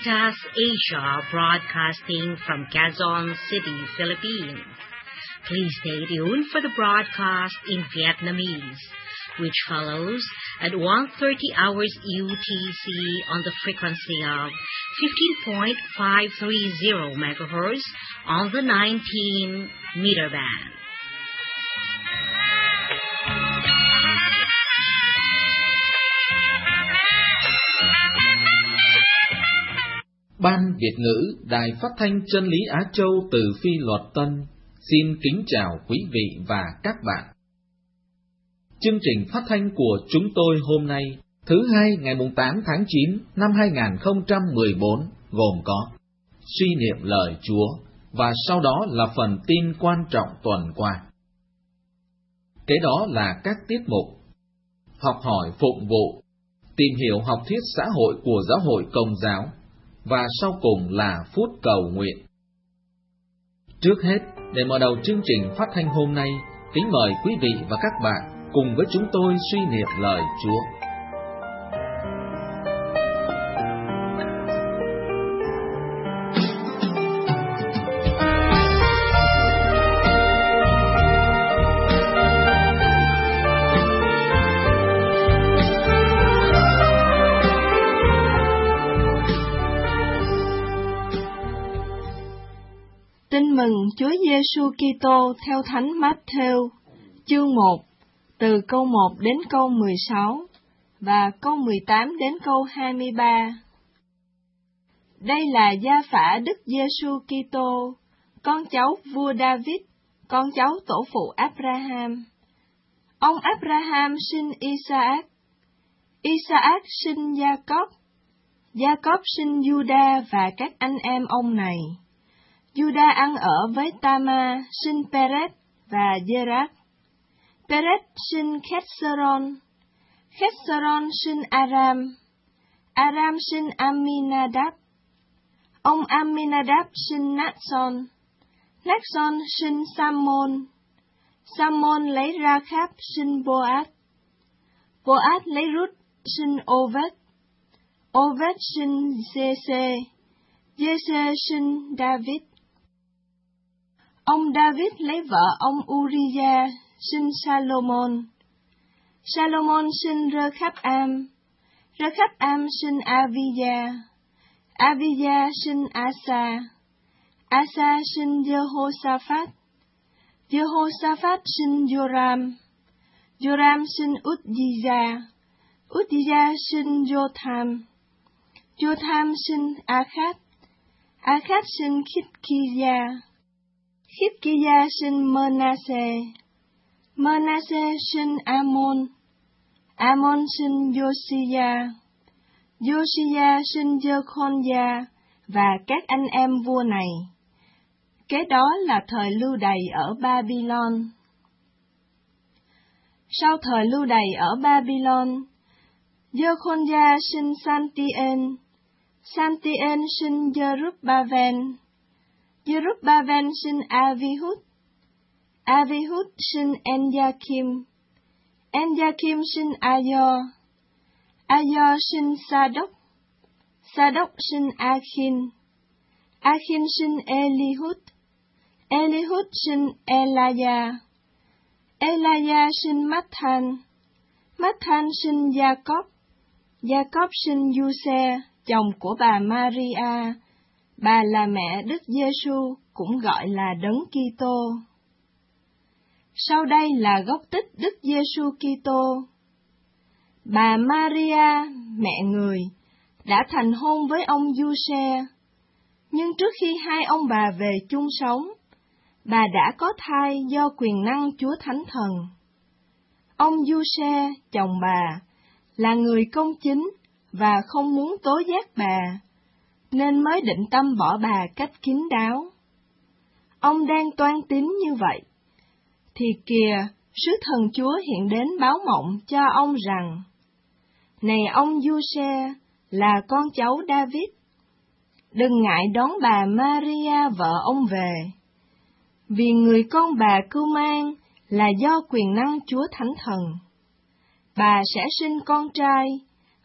Caritas Asia, broadcasting from Quezon City, Philippines. Please stay tuned for the broadcast in Vietnamese, which follows at 1:30 hours UTC on the frequency of 15.530 MHz on the 19-meter band. Ban Việt ngữ Đài Phát thanh Chân lý Á Châu từ Phi Luật Tân xin kính chào quý vị và các bạn. Chương trình phát thanh của chúng tôi hôm nay, thứ Hai ngày 8 tháng 9 năm 2014 gồm có suy niệm lời Chúa và sau đó là phần tin quan trọng tuần qua. Kế đó là các tiết mục học hỏi phụng vụ, tìm hiểu học thuyết xã hội của Giáo hội Công giáo, và sau cùng là phút cầu nguyện. Trước hết, để mở đầu chương trình phát thanh hôm nay, kính mời quý vị và các bạn cùng với chúng tôi suy niệm lời Chúa. Tin mừng Chúa Giêsu Kitô theo Thánh Matthew, chương 1, từ câu 1 đến câu 16 và câu 18 đến câu 23. Đây là gia phả Đức Giêsu Kitô, con cháu vua David, con cháu tổ phụ Abraham. Ông Abraham sinh Isaac, Isaac sinh Jacob, Jacob sinh Juda và các anh em ông này. Juda ăn ở với Tama, sinh Perez và Zerach. Perez sinh Khesron, Khesron sinh Aram, Aram sinh Aminadab. Ông Aminadab sinh Nason, Nason sinh Sammon, Sammon lấy Rachab sinh Boaz, Boaz lấy Ruth sinh Obed, Obed sinh Giê-sê, Giê-sê sinh David. Ông David lấy vợ ông Uriah, sinh Salomon. Salomon sinh Rechab-am, Rechab-am sinh Abijah, Abijah sinh Asa, Asa sinh Jehoshaphat, Jehoshaphat sinh Joram, Joram sinh Uzziah, Uzziah sinh Jotham, Jotham sinh Akhat, Akhat sinh Khitkiah, Khitkiah sinh Manasseh, Manasseh sinh Amon, Amon sinh Josiah, Josiah sinh Jekhoniah và các anh em vua này. Kế đó là thời lưu đày ở Babylon. Sau thời lưu đày ở Babylon, Jekhoniah sinh Saltien, Saltien sinh Jerubbavel, Jerubbavel sinh Avihud, Avihud sinh Enjakim, Enjakim sinh Ayo, Ayo sinh Sadoc, Sadoc sinh Akhin, Akhin sinh Elihud, Elihud sinh Elaya, Elaya sinh Mathan, Mathan sinh Jacob, Jacob sinh Giuse, chồng của bà Maria. Bà là mẹ Đức Giêsu, cũng gọi là Đấng Kitô. Sau đây là gốc tích Đức Giêsu Kitô. Bà Maria, mẹ người, đã thành hôn với ông Giuse, nhưng trước khi hai ông bà về chung sống, bà đã có thai do quyền năng Chúa Thánh Thần. Ông Giuse, chồng bà, là người công chính và không muốn tố giác bà, nên mới định tâm bỏ bà cách kín đáo. Ông đang toan tính như vậy, thì kìa, sứ thần Chúa hiện đến báo mộng cho ông rằng: Này ông Giuse, là con cháu David, đừng ngại đón bà Maria vợ ông về, vì người con bà cưu mang là do quyền năng Chúa Thánh Thần. Bà sẽ sinh con trai,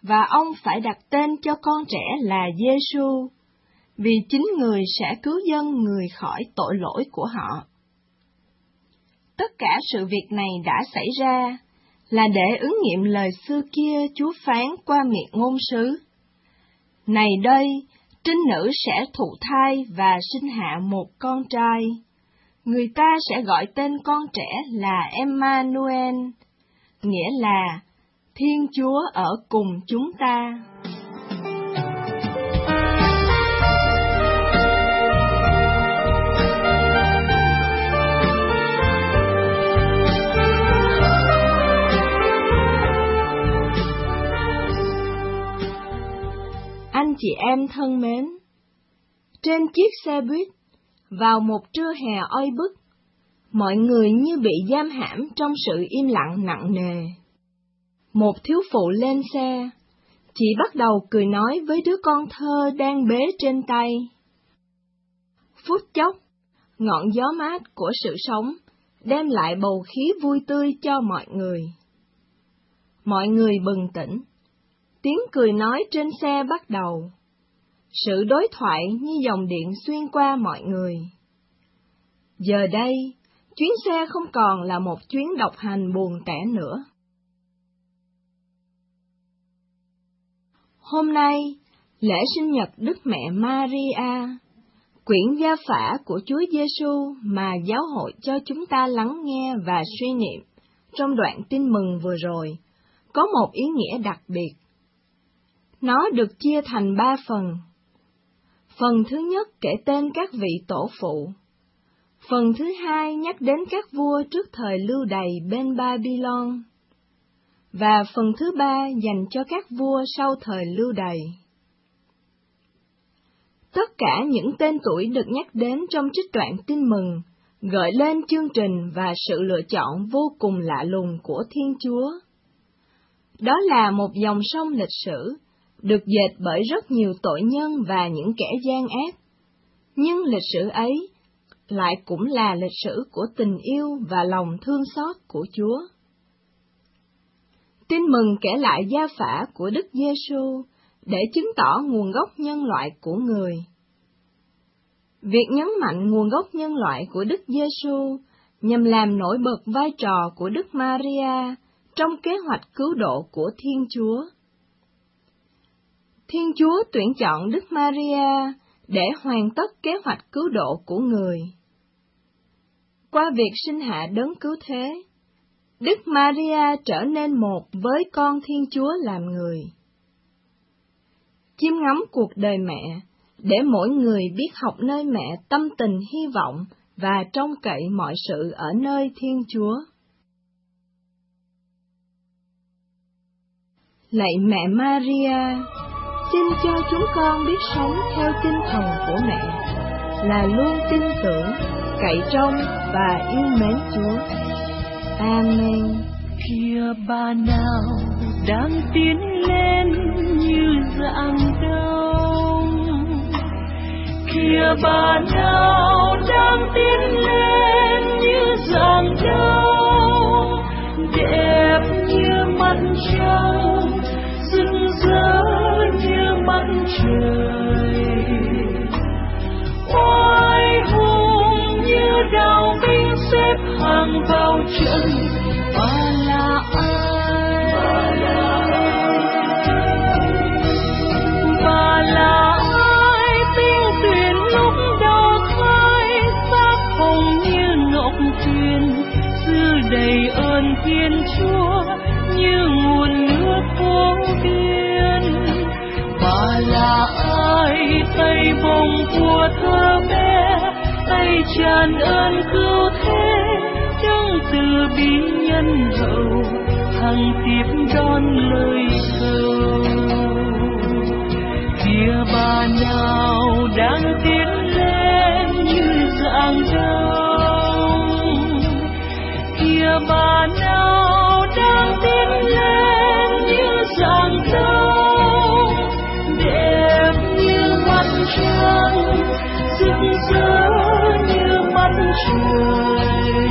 và ông phải đặt tên cho con trẻ là Giêsu, vì chính Người sẽ cứu dân người khỏi tội lỗi của họ. Tất cả sự việc này đã xảy ra là để ứng nghiệm lời xưa kia Chúa phán qua miệng ngôn sứ. Này đây, trinh nữ sẽ thụ thai và sinh hạ một con trai. Người ta sẽ gọi tên con trẻ là Emmanuel, nghĩa là Thiên Chúa ở cùng chúng ta. Anh chị em thân mến, trên chiếc xe buýt, vào một trưa hè oi bức, mọi người như bị giam hãm trong sự im lặng nặng nề. Một thiếu phụ lên xe, chị bắt đầu cười nói với đứa con thơ đang bế trên tay. Phút chốc, ngọn gió mát của sự sống đem lại bầu khí vui tươi cho mọi người. Mọi người bừng tỉnh, tiếng cười nói trên xe bắt đầu. Sự đối thoại như dòng điện xuyên qua mọi người. Giờ đây, chuyến xe không còn là một chuyến độc hành buồn tẻ nữa. Hôm nay, lễ sinh nhật Đức Mẹ Maria, quyển gia phả của Chúa Giêsu mà giáo hội cho chúng ta lắng nghe và suy niệm trong đoạn tin mừng vừa rồi, có một ý nghĩa đặc biệt. Nó được chia thành 3 phần. Phần thứ nhất kể tên các vị tổ phụ. Phần thứ hai nhắc đến các vua trước thời lưu đày bên Babylon. Và phần thứ 3 dành cho các vua sau thời lưu đày. Tất cả những tên tuổi được nhắc đến trong trích đoạn tin mừng gợi lên chương trình và sự lựa chọn vô cùng lạ lùng của Thiên Chúa. Đó là một dòng sông lịch sử, được dệt bởi rất nhiều tội nhân và những kẻ gian ác. Nhưng lịch sử ấy lại cũng là lịch sử của tình yêu và lòng thương xót của Chúa. Tin mừng kể lại gia phả của Đức Giêsu để chứng tỏ nguồn gốc nhân loại của người. Việc nhấn mạnh nguồn gốc nhân loại của Đức Giêsu nhằm làm nổi bật vai trò của Đức Maria trong kế hoạch cứu độ của Thiên Chúa. Thiên Chúa tuyển chọn Đức Maria để hoàn tất kế hoạch cứu độ của người. Qua việc sinh hạ đấng cứu thế, Đức Maria trở nên một với con Thiên Chúa làm người. Chiêm ngắm cuộc đời mẹ, để mỗi người biết học nơi mẹ tâm tình hy vọng và trông cậy mọi sự ở nơi Thiên Chúa. Lạy mẹ Maria, xin cho chúng con biết sống theo tinh thần của mẹ, là luôn tin tưởng, cậy trông và yêu mến Chúa. Amen. Kìa bà nào đang tiến lên như dạng đông, kìa bà nào đang tiến lên như dạng đông, đẹp như mặt trăng, rực rỡ như mặt trời, oai hùng như đạo binh xếp hàng vào trận. Bà là ai? Bà là ai? Tinh tuyển lúc đầu khai, sắc hồng như ngọc tuyền, dư đầy ơn Thiên Chúa như nguồn nước vô biên. Bà là ai? Tay bồng của thơ bé, tay tràn ơn cứu thế, đấng từ bi nhân hậu, hằng tiếp đón lời cầu. Kìa bà nào đang tiến lên như dạng đông, kìa bà nào đang tiến lên như dạng đông, đẹp như mặt trăng, rực rỡ như mặt trời,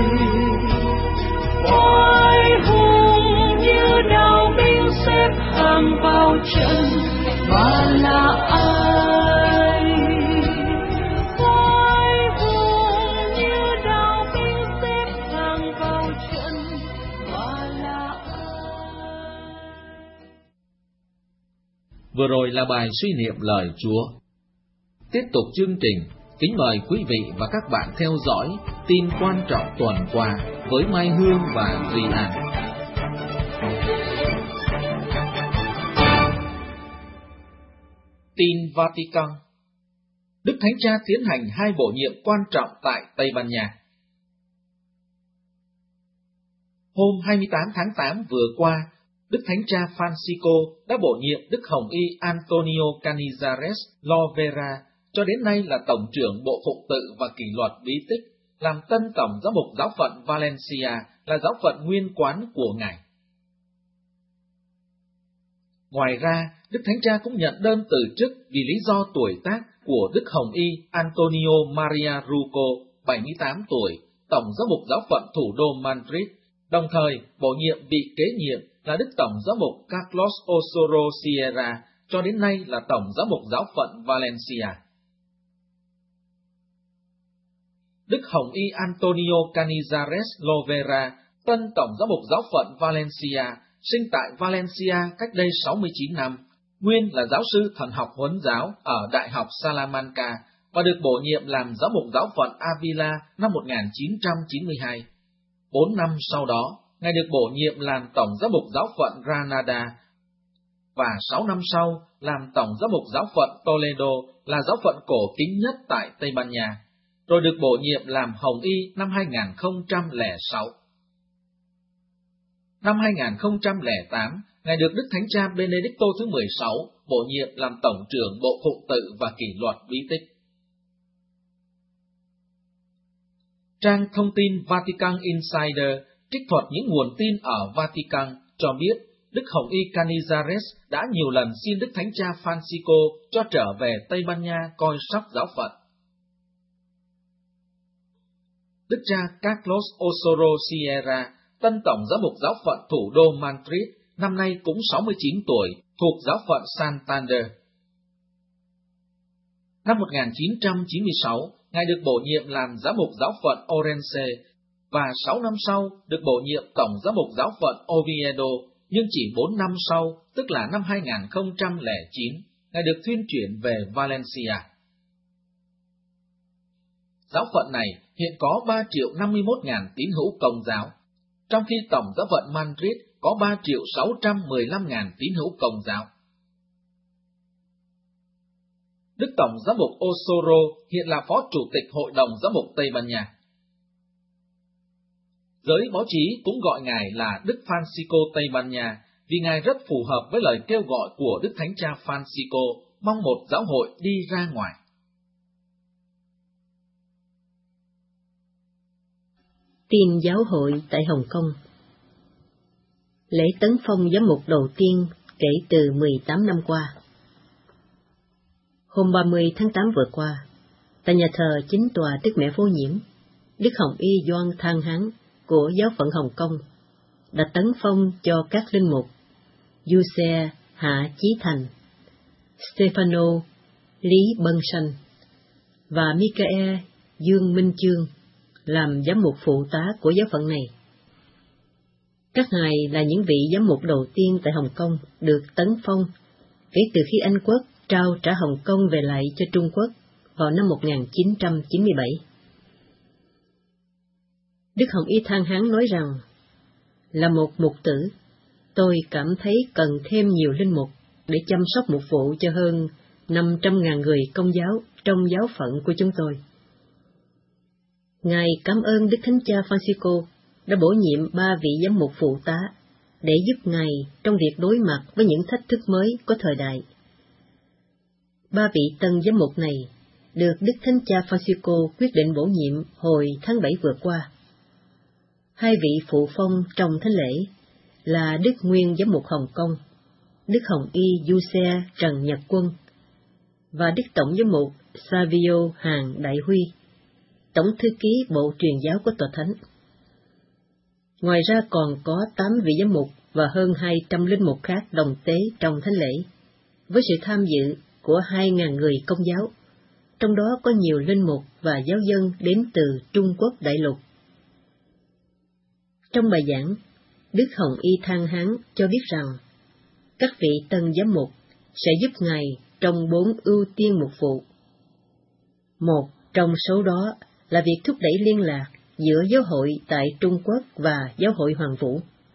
oai hùng như đạo binh xếp hàng vào trận và là ai. Oai hùng như đạo binh xếp hàng vào trận và là ai. Vừa rồi là bài suy niệm lời Chúa. Tiếp tục chương trình, kính mời quý vị và các bạn theo dõi tin quan trọng tuần qua với Mai Hương và Duy An. Tin Vatican. Đức Thánh Cha tiến hành 2 bổ nhiệm quan trọng tại Tây Ban Nha. Hôm 28 tháng 8 vừa qua, Đức Thánh Cha Francisco đã bổ nhiệm Đức Hồng Y Antonio Canizares Lovera cho đến nay là Tổng trưởng Bộ Phụng tự và Kỷ luật Bí tích, làm tân Tổng giám mục giáo phận Valencia, là giáo phận nguyên quán của Ngài. Ngoài ra, Đức Thánh Cha cũng nhận đơn từ chức vì lý do tuổi tác của Đức Hồng Y Antonio Maria Ruco, 78 tuổi, Tổng giám mục giáo phận thủ đô Madrid, đồng thời bổ nhiệm vị kế nhiệm là Đức Tổng giám mục Carlos Osorio Sierra, cho đến nay là Tổng giám mục giáo phận Valencia. Đức Hồng Y Antonio Canizares Lovera, tân Tổng giám mục giáo phận Valencia, sinh tại Valencia cách đây 69 năm, nguyên là giáo sư thần học huấn giáo ở Đại học Salamanca và được bổ nhiệm làm giám mục giáo phận Avila năm 1992. 4 năm sau đó, Ngài được bổ nhiệm làm Tổng giám mục giáo phận Granada, và 6 năm sau làm Tổng giám mục giáo phận Toledo, là giáo phận cổ kính nhất tại Tây Ban Nha, rồi được bổ nhiệm làm Hồng Y năm 2006. Năm 2008, Ngài được Đức Thánh Cha Benedicto thứ 16 bổ nhiệm làm Tổng trưởng Bộ Phụng tự và Kỷ luật Bí tích. Trang thông tin Vatican Insider trích thuật những nguồn tin ở Vatican cho biết Đức Hồng Y Canizares đã nhiều lần xin Đức Thánh Cha Francisco cho trở về Tây Ban Nha coi sóc giáo phận. Đức cha Carlos Osorio Sierra, tân Tổng giám mục giáo phận thủ đô Madrid, năm nay cũng 69 tuổi, thuộc giáo phận Santander. Năm 1996, Ngài được bổ nhiệm làm giám mục giáo phận Orense, và 6 năm sau được bổ nhiệm Tổng giám mục giáo phận Oviedo, nhưng chỉ 4 năm sau, tức là năm 2009, Ngài được thuyên chuyển về Valencia. Giáo phận này hiện có 3.051.000 tín hữu Công giáo, trong khi tổng giáo phận Madrid có 3.615.000 tín hữu Công giáo. Đức Tổng giám mục Osorio hiện là Phó Chủ tịch Hội đồng Giám mục Tây Ban Nha. Giới báo chí cũng gọi Ngài là Đức Francisco Tây Ban Nha vì Ngài rất phù hợp với lời kêu gọi của Đức Thánh Cha Francisco mong một giáo hội đi ra ngoài. Tin giáo hội tại Hồng Kông. Lễ tấn phong giám mục đầu tiên kể từ 18 năm qua. Hôm 30 tháng 8 vừa qua, tại nhà thờ Chính tòa Đức Mẹ Vô Nhiễm, Đức Hồng Y Doan Thang Hán của giáo phận Hồng Kông đã tấn phong cho các linh mục Giuse Hạ Chí Thành, Stefano Lý Bân Sanh và Michael Dương Minh Chương làm giám mục phụ tá của giáo phận này. Các ngài là những vị giám mục đầu tiên tại Hồng Kông được tấn phong kể từ khi Anh Quốc trao trả Hồng Kông về lại cho Trung Quốc vào năm 1997. Đức Hồng Y Thang Hán nói rằng, là một mục tử, tôi cảm thấy cần thêm nhiều linh mục để chăm sóc mục vụ cho hơn 500.000 người Công giáo trong giáo phận của chúng tôi. Ngài cảm ơn Đức Thánh Cha Francisco đã bổ nhiệm 3 vị giám mục phụ tá để giúp Ngài trong việc đối mặt với những thách thức mới của thời đại. 3 vị tân giám mục này được Đức Thánh Cha Francisco quyết định bổ nhiệm hồi tháng 7 vừa qua. 2 vị phụ phong trong thánh lễ là Đức Nguyên giám mục Hồng Kông, Đức Hồng Y Giuse Trần Nhật Quân và Đức Tổng giám mục Savio Hàn Đại Huy, Tổng thư ký Bộ Truyền giáo của Tòa Thánh. Ngoài ra còn có 8 vị giám mục và hơn 200 linh mục khác đồng tế trong thánh lễ, với sự tham dự của 2.000 người Công giáo, trong đó có nhiều linh mục và giáo dân đến từ Trung Quốc đại lục. Trong bài giảng, Đức Hồng Y Than Hán cho biết rằng, các vị tân giám mục sẽ giúp Ngài trong 4 ưu tiên mục vụ. Một trong số đó là việc thúc đẩy liên lạc giữa giáo hội tại Trung Quốc và giáo hội Hoàng Vũ.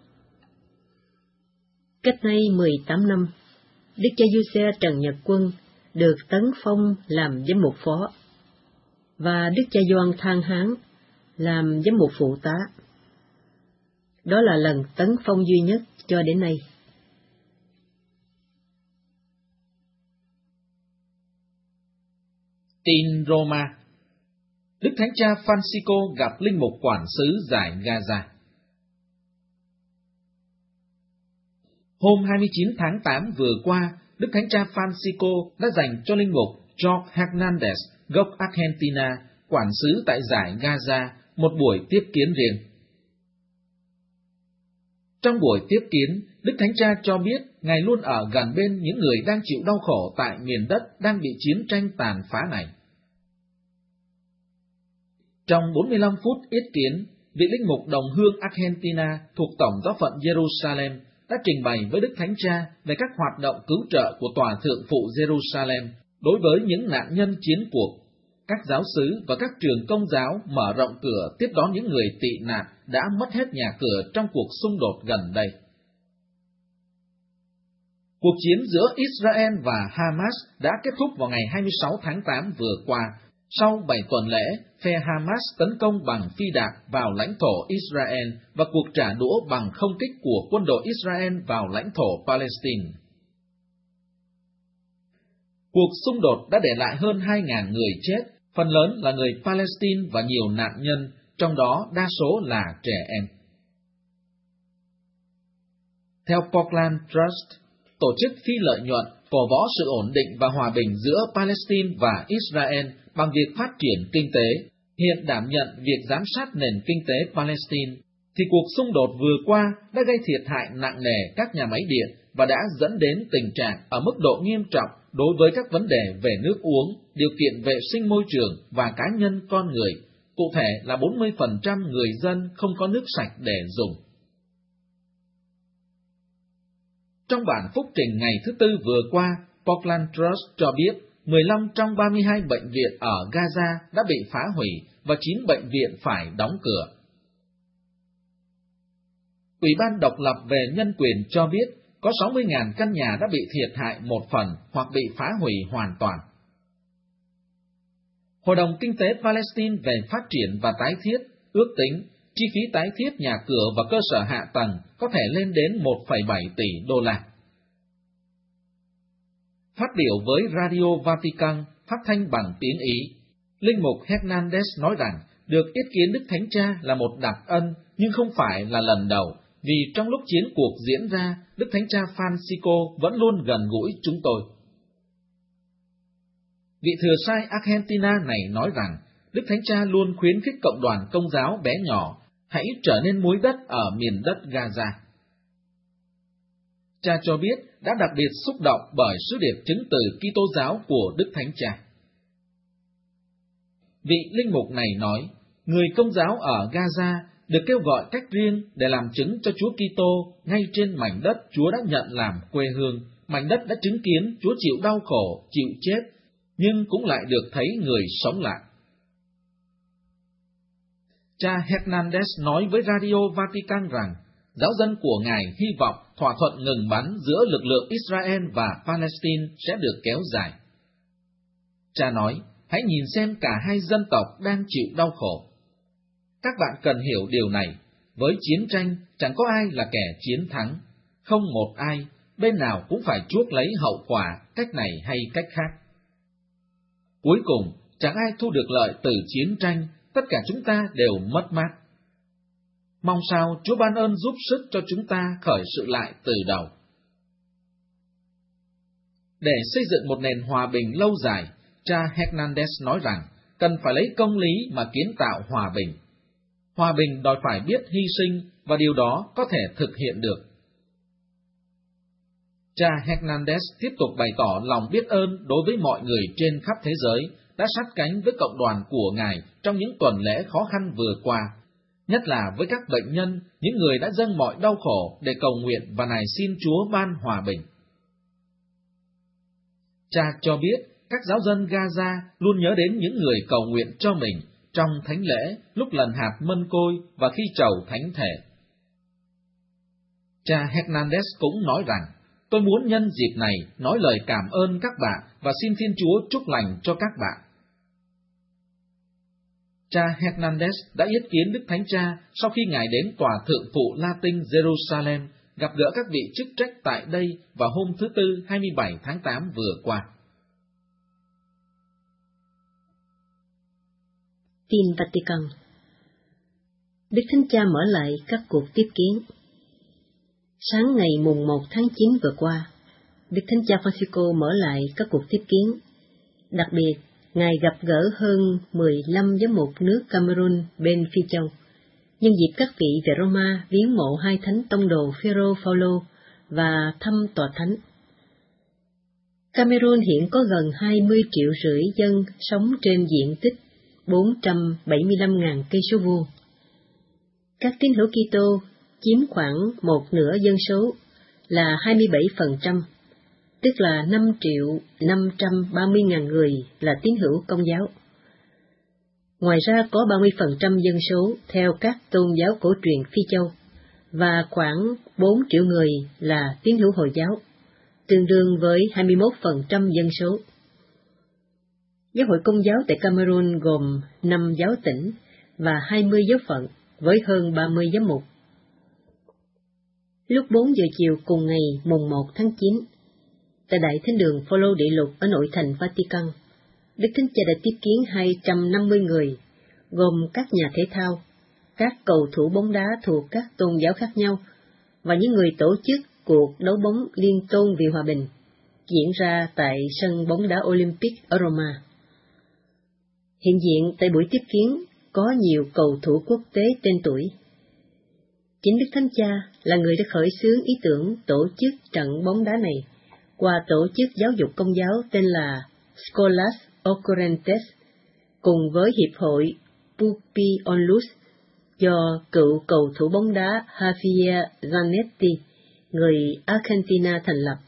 Cách nay 18 năm, Đức cha Giuse Trần Nhật Quân được tấn phong làm giám mục phó, và Đức cha Gioan Than Hán làm giám mục phụ tá. Đó là lần tấn phong duy nhất cho đến nay. Tin Roma. Đức Thánh Cha Francisco gặp linh mục quản xứ giải Gaza. Hôm 29 tháng 8 vừa qua, Đức Thánh Cha Francisco đã dành cho linh mục Jorge Hernandez, gốc Argentina, quản xứ tại giải Gaza, một buổi tiếp kiến riêng. Trong buổi tiếp kiến, Đức Thánh Cha cho biết Ngài luôn ở gần bên những người đang chịu đau khổ tại miền đất đang bị chiến tranh tàn phá này. Trong 45 phút yết kiến, vị linh mục đồng hương Argentina thuộc Tổng giáo phận Jerusalem đã trình bày với Đức Thánh Cha về các hoạt động cứu trợ của Tòa Thượng phụ Jerusalem đối với những nạn nhân chiến cuộc. Các giáo xứ và các trường công giáo mở rộng cửa tiếp đón những người tị nạn đã mất hết nhà cửa trong cuộc xung đột gần đây. Cuộc chiến giữa Israel và Hamas đã kết thúc vào ngày 26 tháng 8 vừa qua. Sau 7 tuần lễ, phe Hamas tấn công bằng phi đạn vào lãnh thổ Israel và cuộc trả đũa bằng không kích của quân đội Israel vào lãnh thổ Palestine. Cuộc xung đột đã để lại hơn 2.000 người chết, phần lớn là người Palestine và nhiều nạn nhân, trong đó đa số là trẻ em. Theo Portland Trust, tổ chức phi lợi nhuận cổ võ sự ổn định và hòa bình giữa Palestine và Israel bằng việc phát triển kinh tế, hiện đảm nhận việc giám sát nền kinh tế Palestine, thì cuộc xung đột vừa qua đã gây thiệt hại nặng nề các nhà máy điện và đã dẫn đến tình trạng ở mức độ nghiêm trọng đối với các vấn đề về nước uống, điều kiện vệ sinh môi trường và cá nhân con người, cụ thể là 40% người dân không có nước sạch để dùng. Trong bản phúc trình ngày thứ Tư vừa qua, Portland Trust cho biết 15 trong 32 bệnh viện ở Gaza đã bị phá hủy và 9 bệnh viện phải đóng cửa. Ủy ban độc lập về nhân quyền cho biết có 60.000 căn nhà đã bị thiệt hại một phần hoặc bị phá hủy hoàn toàn. Hội đồng Kinh tế Palestine về phát triển và tái thiết ước tính chi phí tái thiết nhà cửa và cơ sở hạ tầng có thể lên đến 1,7 tỷ đô la. Phát biểu với Radio Vatican phát thanh bằng tiếng Ý, linh mục Hernandez nói rằng được yết kiến Đức Thánh Cha là một đặc ân nhưng không phải là lần đầu, vì trong lúc chiến cuộc diễn ra, Đức Thánh Cha Francisco vẫn luôn gần gũi chúng tôi. Vị thừa sai Argentina này nói rằng Đức Thánh Cha luôn khuyến khích cộng đoàn Công giáo bé nhỏ hãy trở nên muối đất ở miền đất Gaza. Cha cho biết đã đặc biệt xúc động bởi sứ điệp chứng từ Kitô giáo của Đức Thánh Cha. Vị linh mục này nói, người Công giáo ở Gaza được kêu gọi cách riêng để làm chứng cho Chúa Kitô ngay trên mảnh đất Chúa đã nhận làm quê hương, mảnh đất đã chứng kiến Chúa chịu đau khổ, chịu chết, nhưng cũng lại được thấy người sống lại. Cha Hernandez nói với Radio Vatican rằng, giáo dân của Ngài hy vọng thỏa thuận ngừng bắn giữa lực lượng Israel và Palestine sẽ được kéo dài. Cha nói, hãy nhìn xem cả hai dân tộc đang chịu đau khổ. Các bạn cần hiểu điều này, với chiến tranh chẳng có ai là kẻ chiến thắng, không một ai, bên nào cũng phải chuốc lấy hậu quả cách này hay cách khác. Cuối cùng, chẳng ai thu được lợi từ chiến tranh, tất cả chúng ta đều mất mát. Mong sao Chúa ban ơn giúp sức cho chúng ta khởi sự lại từ đầu. Để xây dựng một nền hòa bình lâu dài, cha Hernandez nói rằng cần phải lấy công lý mà kiến tạo hòa bình. Hòa bình đòi phải biết hy sinh và điều đó có thể thực hiện được. Cha Hernandez tiếp tục bày tỏ lòng biết ơn đối với mọi người trên khắp thế giới đã sát cánh với cộng đoàn của Ngài trong những tuần lễ khó khăn vừa qua, nhất là với các bệnh nhân, những người đã dâng mọi đau khổ để cầu nguyện và nài xin Chúa ban hòa bình. Cha cho biết các giáo dân Gaza luôn nhớ đến những người cầu nguyện cho mình trong thánh lễ, lúc lần hạt mân côi và khi trầu thánh thể. Cha Hernandez cũng nói rằng, tôi muốn nhân dịp này nói lời cảm ơn các bạn và xin Thiên Chúa chúc lành cho các bạn. Cha Hernandez đã yết kiến Đức Thánh Cha sau khi Ngài đến tòa thượng phụ Latin Jerusalem gặp gỡ các vị chức trách tại đây vào hôm thứ Tư 27 tháng 8 vừa qua. Tin Vatican. Đức Thánh Cha mở lại các cuộc tiếp kiến. Sáng ngày mùng 1 tháng 9 vừa qua, Đức Thánh Cha Francisco mở lại các cuộc tiếp kiến. Đặc biệt, Ngài gặp gỡ hơn 15 giám mục nước Cameroon bên Phi Châu, nhân dịp các vị về Roma viếng mộ hai thánh tông đồ Phêrô Phaolô và thăm tòa thánh. Cameroon hiện có gần 20,5 triệu dân sống trên diện tích 475.000 cây số vuông. Các tín hữu Kitô chiếm khoảng một nửa dân số là 27%, tức là 5.530.000 người là tín hữu Công giáo. Ngoài ra có 30% dân số theo các tôn giáo cổ truyền Phi Châu và khoảng 4 triệu người là tín hữu Hồi giáo, tương đương với 21% dân số. Giáo hội Công giáo tại Cameroon gồm 5 giáo tỉnh và 20 giáo phận với hơn 30 giám mục. Lúc 4 giờ chiều cùng ngày mùng 1 tháng 9, tại Đại Thánh đường Phaolô Đệ Lục ở nội thành Vatican, Đức Thánh Cha đã tiếp kiến 250 người, gồm các nhà thể thao, các cầu thủ bóng đá thuộc các tôn giáo khác nhau và những người tổ chức cuộc đấu bóng liên tôn vì hòa bình, diễn ra tại sân bóng đá Olympic ở Roma. Hiện diện tại buổi tiếp kiến có nhiều cầu thủ quốc tế tên tuổi. Chính Đức Thánh Cha là người đã khởi xướng ý tưởng tổ chức trận bóng đá này qua tổ chức giáo dục Công giáo tên là Scholas Occurrentes, cùng với Hiệp hội Pupi Onlus do cựu cầu thủ bóng đá Javier Zanetti, người Argentina thành lập.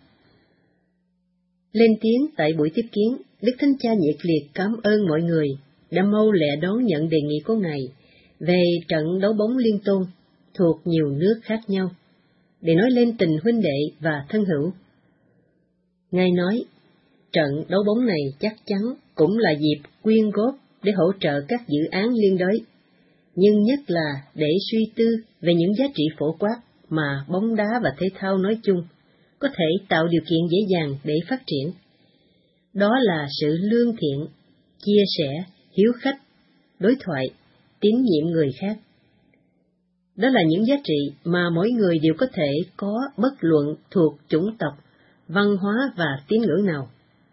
Lên tiếng tại buổi tiếp kiến, Đức Thánh Cha nhiệt liệt cảm ơn mọi người đã mau lẹ đón nhận đề nghị của Ngài về trận đấu bóng liên tôn thuộc nhiều nước khác nhau, để nói lên tình huynh đệ và thân hữu. Ngài nói, trận đấu bóng này chắc chắn cũng là dịp quyên góp để hỗ trợ các dự án liên đới, nhưng nhất là để suy tư về những giá trị phổ quát mà bóng đá và thể thao nói chung có thể tạo điều kiện dễ dàng để phát triển. Đó là sự lương thiện, chia sẻ, hiếu khách, đối thoại, tín nhiệm người khác. Đó là những giá trị mà mỗi người đều có thể có bất luận thuộc chủng tộc, văn hóa và tín ngưỡng nào.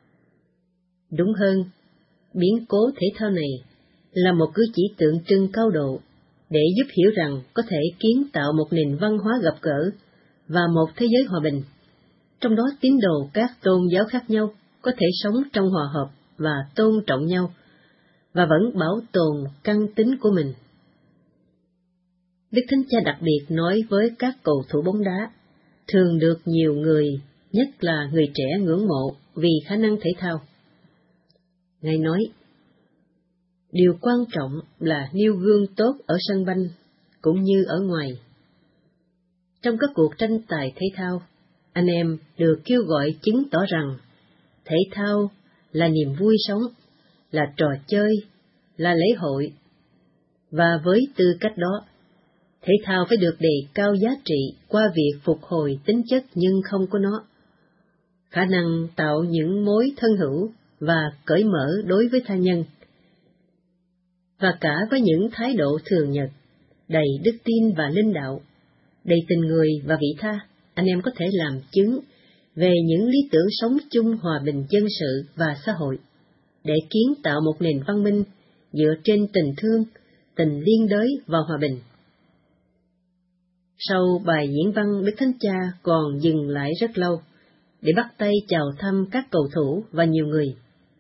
Đúng hơn, biến cố thể thao này là một cử chỉ tượng trưng cao độ để giúp hiểu rằng có thể kiến tạo một nền văn hóa gặp gỡ và một thế giới hòa bình, trong đó tín đồ các tôn giáo khác nhau có thể sống trong hòa hợp và tôn trọng nhau, và vẫn bảo tồn căn tính của mình. Đức Thánh Cha đặc biệt nói với các cầu thủ bóng đá, thường được nhiều người, nhất là người trẻ ngưỡng mộ vì khả năng thể thao. Ngài nói, điều quan trọng là nêu gương tốt ở sân banh cũng như ở ngoài. Trong các cuộc tranh tài thể thao, anh em được kêu gọi chứng tỏ rằng thể thao là niềm vui sống, là trò chơi, là lễ hội. Và với tư cách đó, thể thao phải được đề cao giá trị qua việc phục hồi tính chất nhưng không có nó, khả năng tạo những mối thân hữu và cởi mở đối với tha nhân. Và cả với những thái độ thường nhật, đầy đức tin và linh đạo, đầy tình người và vị tha, anh em có thể làm chứng về những lý tưởng sống chung hòa bình dân sự và xã hội, để kiến tạo một nền văn minh dựa trên tình thương, tình liên đới và hòa bình. Sau bài diễn văn, Đức Thánh Cha còn dừng lại rất lâu để bắt tay chào thăm các cầu thủ và nhiều người.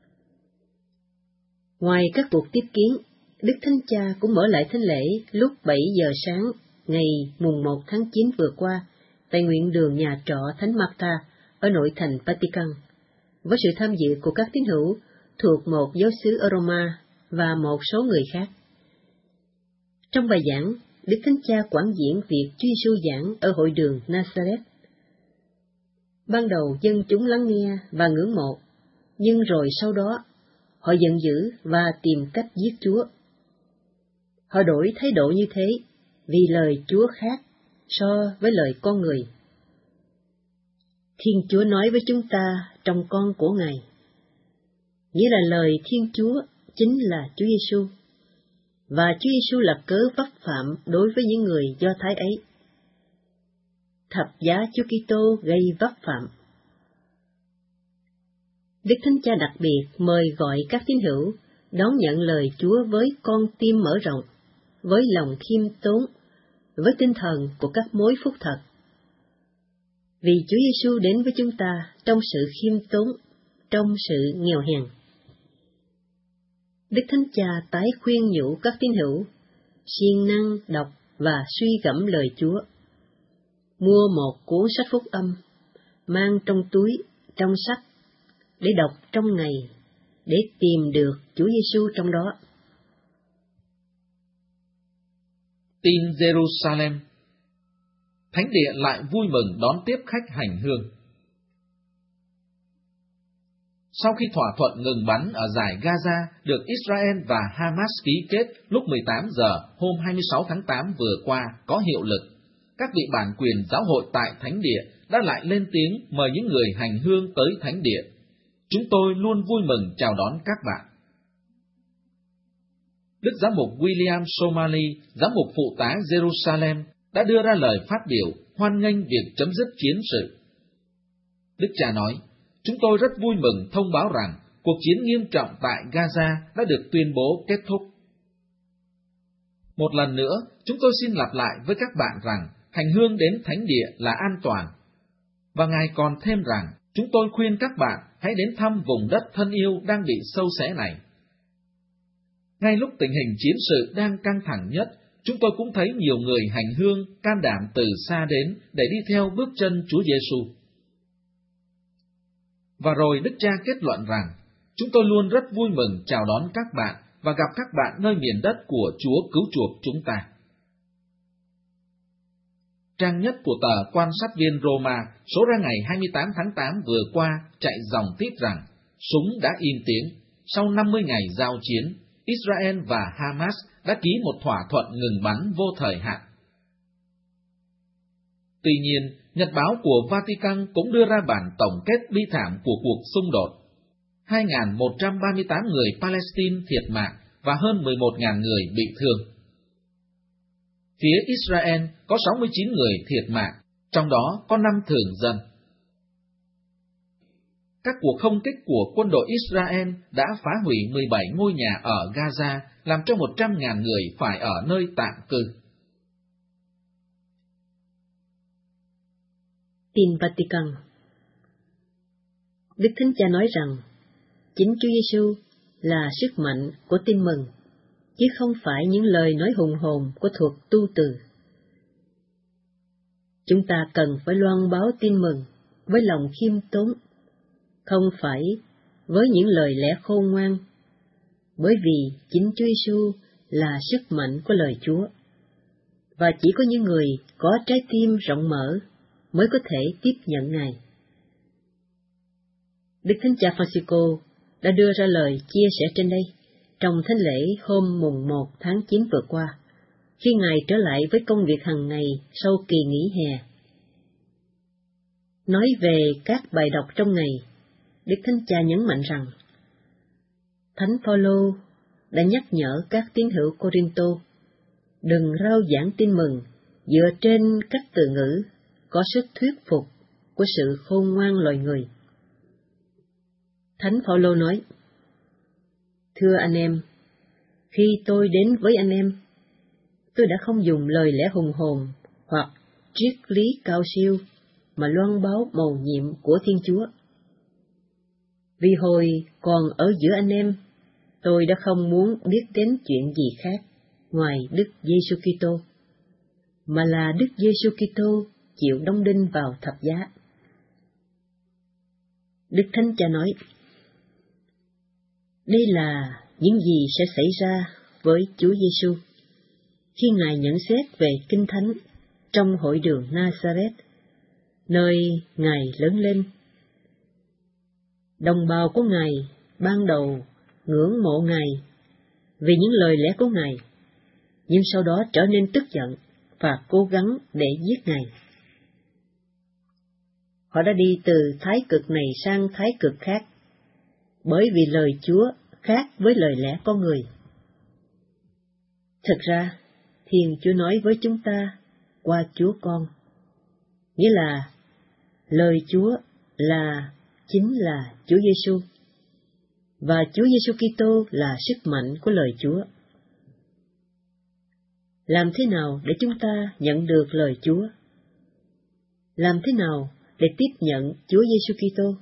Ngoài các cuộc tiếp kiến, Đức Thánh Cha cũng mở lại thánh lễ lúc 7 giờ sáng ngày mùng 1 tháng 9 vừa qua tại nguyện đường nhà trọ Thánh Martha ở nội thành Vatican, với sự tham dự của các tín hữu thuộc một giáo xứ ở Roma và một số người khác. Trong bài giảng, Đức Thánh Cha quảng diễn việc Chúa Giêsu giảng ở hội đường Nazareth. Ban đầu dân chúng lắng nghe và ngưỡng mộ, nhưng rồi sau đó họ giận dữ và tìm cách giết Chúa. Họ đổi thái độ như thế vì lời Chúa khác so với lời con người. Thiên Chúa nói với chúng ta trong con của Ngài, nghĩa là lời Thiên Chúa chính là Chúa Giêsu, và Chúa Giêsu là cớ vấp phạm đối với những người Do Thái ấy. Thập giá Chúa Kitô gây vấp phạm. Đức Thánh Cha đặc biệt mời gọi các tín hữu đón nhận lời Chúa với con tim mở rộng, với lòng khiêm tốn, với tinh thần của các mối phúc thật. Vì Chúa Giêsu đến với chúng ta trong sự khiêm tốn, trong sự nghèo hèn. Đức Thánh Cha tái khuyên nhủ các tín hữu siêng năng đọc và suy gẫm lời Chúa. Mua một cuốn sách phúc âm, mang trong túi, trong sách, để đọc trong ngày, để tìm được Chúa Giêsu trong đó. Tin Jerusalem. Thánh địa lại vui mừng đón tiếp khách hành hương. Sau khi thỏa thuận ngừng bắn ở dải Gaza được Israel và Hamas ký kết lúc 18 giờ hôm 26 tháng 8 vừa qua có hiệu lực, các vị bản quyền giáo hội tại Thánh địa đã lại lên tiếng mời những người hành hương tới Thánh địa. Chúng tôi luôn vui mừng chào đón các bạn. Đức Giám mục William Somali, giám mục phụ tá Jerusalem, đã đưa ra lời phát biểu hoan nghênh việc chấm dứt chiến sự. Đức cha nói, chúng tôi rất vui mừng thông báo rằng cuộc chiến nghiêm trọng tại Gaza đã được tuyên bố kết thúc. Một lần nữa, chúng tôi xin lặp lại với các bạn rằng hành hương đến Thánh địa là an toàn. Và Ngài còn thêm rằng, chúng tôi khuyên các bạn hãy đến thăm vùng đất thân yêu đang bị xâu xé này. Ngay lúc tình hình chiến sự đang căng thẳng nhất, chúng tôi cũng thấy nhiều người hành hương can đảm từ xa đến để đi theo bước chân Chúa Giêsu. Và rồi Đức Cha kết luận rằng, chúng tôi luôn rất vui mừng chào đón các bạn và gặp các bạn nơi miền đất của Chúa cứu chuộc chúng ta. Trang nhất của tờ Quan sát viên Roma số ra ngày 28 tháng 8 vừa qua chạy dòng tít rằng, súng đã im tiếng, sau 50 ngày giao chiến, Israel và Hamas đã ký một thỏa thuận ngừng bắn vô thời hạn. Tuy nhiên, nhật báo của Vatican cũng đưa ra bản tổng kết bi thảm của cuộc xung đột. 2.138 người Palestine thiệt mạng và hơn 11.000 người bị thương. Phía Israel có 69 người thiệt mạng, trong đó có 5 thường dân. Các cuộc không kích của quân đội Israel đã phá hủy 17 ngôi nhà ở Gaza, làm cho 100.000 người phải ở nơi tạm cư. Tin Vatican. Đức Thánh Cha nói rằng, chính Chúa Giêsu là sức mạnh của tin mừng, chứ không phải những lời nói hùng hồn của thuật tu từ. Chúng ta cần phải loan báo tin mừng với lòng khiêm tốn, không phải với những lời lẽ khôn ngoan, bởi vì chính Chúa Giêsu là sức mạnh của lời Chúa, và chỉ có những người có trái tim rộng mở mới có thể tiếp nhận Ngài. Đức Thánh Cha Francisco đã đưa ra lời chia sẻ trên đây trong thánh lễ hôm mùng 1 tháng 9 vừa qua, khi Ngài trở lại với công việc hàng ngày sau kỳ nghỉ hè. Nói về các bài đọc trong ngày, Đức Thánh Cha nhấn mạnh rằng, Thánh Phaolô đã nhắc nhở các tín hữu Cô-rinh-tô đừng rao giảng tin mừng dựa trên các từ ngữ có sức thuyết phục của sự khôn ngoan loài người. Thánh Phaolô nói, thưa anh em, khi tôi đến với anh em, tôi đã không dùng lời lẽ hùng hồn hoặc triết lý cao siêu mà loan báo mầu nhiệm của Thiên Chúa. Vì hồi còn ở giữa anh em, tôi đã không muốn biết đến chuyện gì khác ngoài Đức Giêsu Kitô, mà là Đức Giêsu Kitô chịu đóng đinh vào thập giá. Đức Thánh Cha nói, đây là những gì sẽ xảy ra với Chúa Giêsu khi Ngài nhận xét về Kinh Thánh trong hội đường Nazareth, nơi Ngài lớn lên. Đồng bào của Ngài ban đầu ngưỡng mộ Ngài vì những lời lẽ của Ngài, nhưng sau đó trở nên tức giận và cố gắng để giết Ngài. Họ đã đi từ thái cực này sang thái cực khác, bởi vì lời Chúa khác với lời lẽ con người. Thực ra, Thiên Chúa nói với chúng ta qua Chúa Con, nghĩa là lời Chúa chính là Chúa Giêsu, và Chúa Giêsu Kitô là sức mạnh của lời Chúa. Làm thế nào để chúng ta nhận được lời Chúa? Làm thế nào để tiếp nhận Chúa Giêsu Kitô?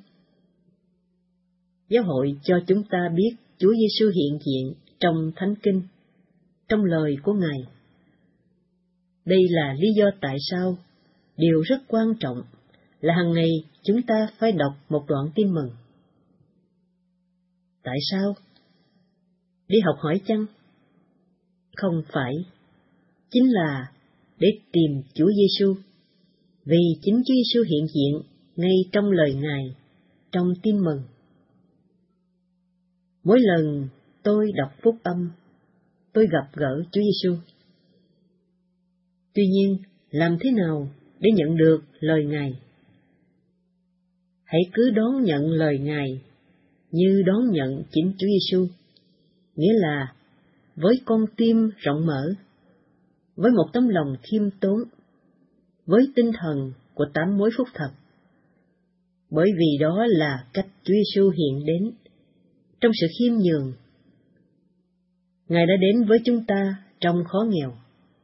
Giáo hội cho chúng ta biết Chúa Giêsu hiện diện trong Thánh Kinh, trong lời của Ngài. Đây là lý do tại sao điều rất quan trọng là hàng ngày chúng ta phải đọc một đoạn tin mừng. Tại sao? Để học hỏi chăng? Không phải. Chính là để tìm Chúa Giêsu, vì chính Chúa Giêsu hiện diện ngay trong lời Ngài, trong tin mừng. Mỗi lần tôi đọc phúc âm, tôi gặp gỡ Chúa Giêsu. Tuy nhiên, làm thế nào để nhận được lời Ngài? Hãy cứ đón nhận lời Ngài như đón nhận chính Chúa Giêsu, nghĩa là với con tim rộng mở, với một tấm lòng khiêm tốn, với tinh thần của 8 mối phúc thật. Bởi vì đó là cách Chúa Giêsu hiện đến, trong sự khiêm nhường. Ngài đã đến với chúng ta trong khó nghèo.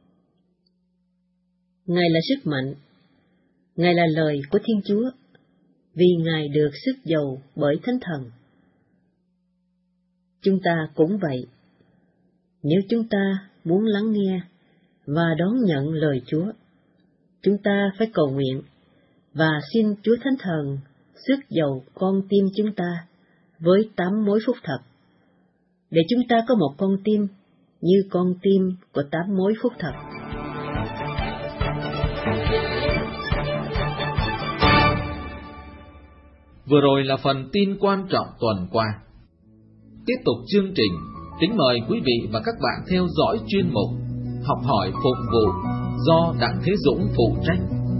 Ngài là sức mạnh, Ngài là lời của Thiên Chúa, vì Ngài được sức dầu bởi Thánh Thần. Chúng ta cũng vậy. Nếu chúng ta muốn lắng nghe và đón nhận lời Chúa, chúng ta phải cầu nguyện và xin Chúa Thánh Thần sức dầu con tim chúng ta với 8 mối phúc thật, để chúng ta có một con tim như con tim của 8 mối phúc thật. Vừa rồi là phần tin quan trọng tuần qua. Tiếp tục chương trình, kính mời quý vị và các bạn theo dõi chuyên mục Học hỏi phục vụ do Đặng Thế Dũng phụ trách.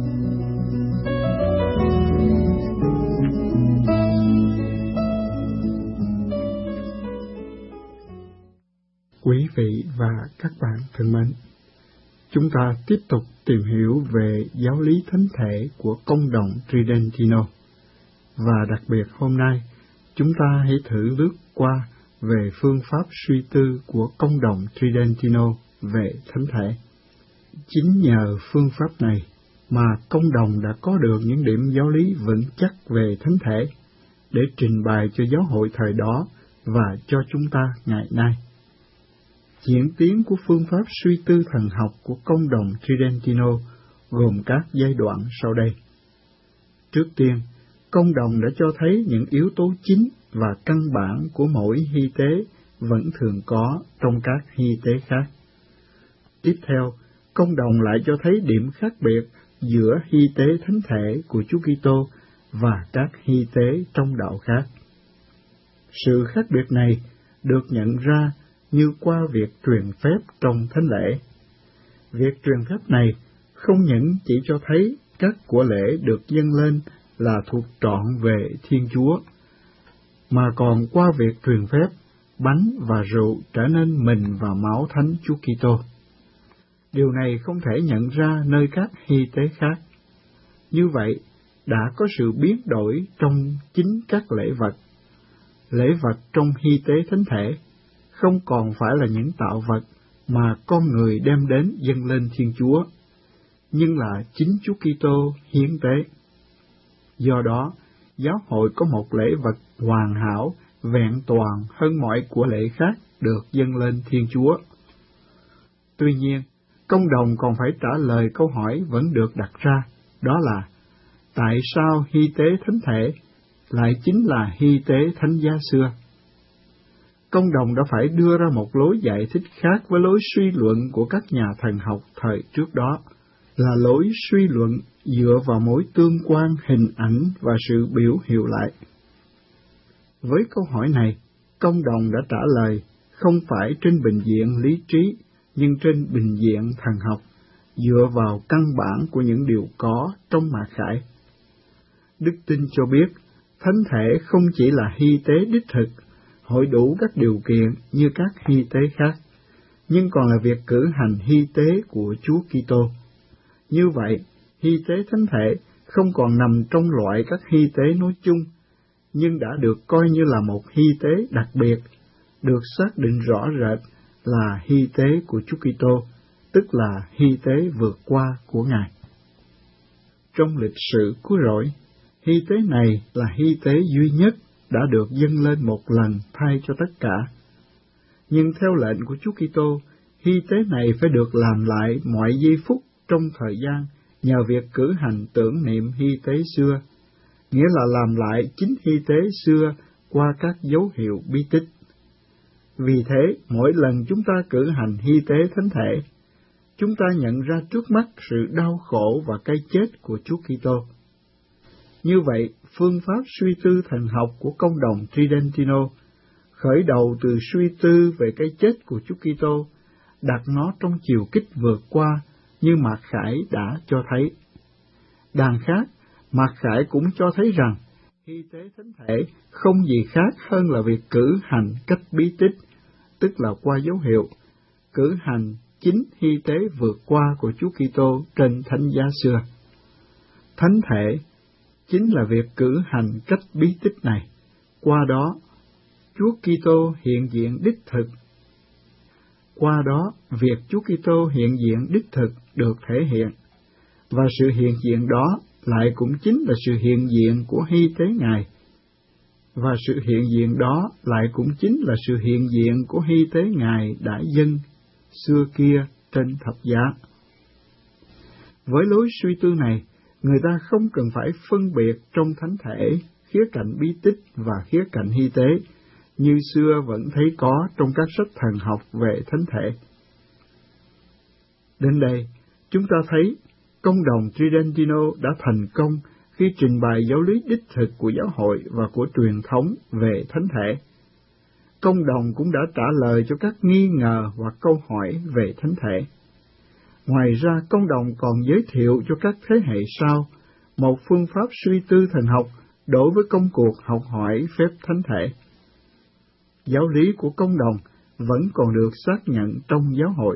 Quý vị và các bạn thân mến, chúng ta tiếp tục tìm hiểu về giáo lý thánh thể của công đồng Tridentino. Và đặc biệt hôm nay, chúng ta hãy thử lướt qua về phương pháp suy tư của công đồng Tridentino về thánh thể. Chính nhờ phương pháp này mà công đồng đã có được những điểm giáo lý vững chắc về thánh thể để trình bày cho giáo hội thời đó và cho chúng ta ngày nay. Diễn tiến của phương pháp suy tư thần học của công đồng Tridentino gồm các giai đoạn sau đây. Trước tiên, công đồng đã cho thấy những yếu tố chính và căn bản của mỗi hy tế vẫn thường có trong các hy tế khác. Tiếp theo, công đồng lại cho thấy điểm khác biệt giữa hy tế thánh thể của Chúa Kitô và các hy tế trong đạo khác. Sự khác biệt này được nhận ra như qua việc truyền phép trong thánh lễ. Việc truyền phép này không những chỉ cho thấy các của lễ được dâng lên là thuộc trọn về Thiên Chúa, mà còn qua việc truyền phép, bánh và rượu trở nên mình và máu Thánh Chúa Kitô. Điều này không thể nhận ra nơi các hy tế khác. Như vậy, đã có sự biến đổi trong chính các lễ vật. Lễ vật trong hy tế thánh thể không còn phải là những tạo vật mà con người đem đến dâng lên Thiên Chúa, nhưng là chính Chúa Kitô hiến tế. Do đó, giáo hội có một lễ vật hoàn hảo, vẹn toàn hơn mọi của lễ khác được dâng lên Thiên Chúa. Tuy nhiên, công đồng còn phải trả lời câu hỏi vẫn được đặt ra, đó là tại sao hy tế thánh thể lại chính là hy tế thánh giá xưa? Công đồng đã phải đưa ra một lối giải thích khác với lối suy luận của các nhà thần học thời trước đó, là lối suy luận dựa vào mối tương quan hình ảnh và sự biểu hiệu lại. Với câu hỏi này, công đồng đã trả lời không phải trên bình diện lý trí, nhưng trên bình diện thần học, dựa vào căn bản của những điều có trong Mạt Khải. Đức tin cho biết, thánh thể không chỉ là hy tế đích thực, hội đủ các điều kiện như các hy tế khác, nhưng còn là việc cử hành hy tế của Chúa Kitô. Như vậy, hy tế thánh thể không còn nằm trong loại các hy tế nói chung, nhưng đã được coi như là một hy tế đặc biệt, được xác định rõ rệt là hy tế của Chúa Kitô, tức là hy tế vượt qua của Ngài. Trong lịch sử cứu rỗi, hy tế này là hy tế duy nhất đã được dâng lên một lần thay cho tất cả. Nhưng theo lệnh của Chúa Kitô, hy tế này phải được làm lại mọi giây phút trong thời gian nhờ việc cử hành tưởng niệm hy tế xưa, nghĩa là làm lại chính hy tế xưa qua các dấu hiệu bí tích. Vì thế, mỗi lần chúng ta cử hành hy tế thánh thể, chúng ta nhận ra trước mắt sự đau khổ và cái chết của Chúa Kitô. Như vậy, phương pháp suy tư thần học của công đồng Tridentino khởi đầu từ suy tư về cái chết của Chúa Kitô, đặt nó trong chiều kích vượt qua như Mạt Khải đã cho thấy. Đằng khác, Mạt Khải cũng cho thấy rằng hy tế thánh thể không gì khác hơn là việc cử hành cách bí tích, tức là qua dấu hiệu, cử hành chính hy tế vượt qua của Chúa Kitô trên thánh giá xưa. Thánh thể chính là việc cử hành cách bí tích này, qua đó Chúa Kitô hiện diện đích thực. Qua đó, việc Chúa Kitô hiện diện đích thực được thể hiện, và sự hiện diện đó lại cũng chính là sự hiện diện của hy tế Ngài, và sự hiện diện đó lại cũng chính là sự hiện diện của hy tế Ngài đã dâng xưa kia trên thập giá. Với lối suy tư này, người ta không cần phải phân biệt trong thánh thể khía cạnh bí tích và khía cạnh hy tế, như xưa vẫn thấy có trong các sách thần học về thánh thể. Đến đây, chúng ta thấy công đồng Tridentino đã thành công khi trình bày giáo lý đích thực của giáo hội và của truyền thống về thánh thể. Công đồng cũng đã trả lời cho các nghi ngờ và câu hỏi về thánh thể. Ngoài ra, công đồng còn giới thiệu cho các thế hệ sau một phương pháp suy tư thần học đối với công cuộc học hỏi phép thánh thể. Giáo lý của công đồng vẫn còn được xác nhận trong giáo hội.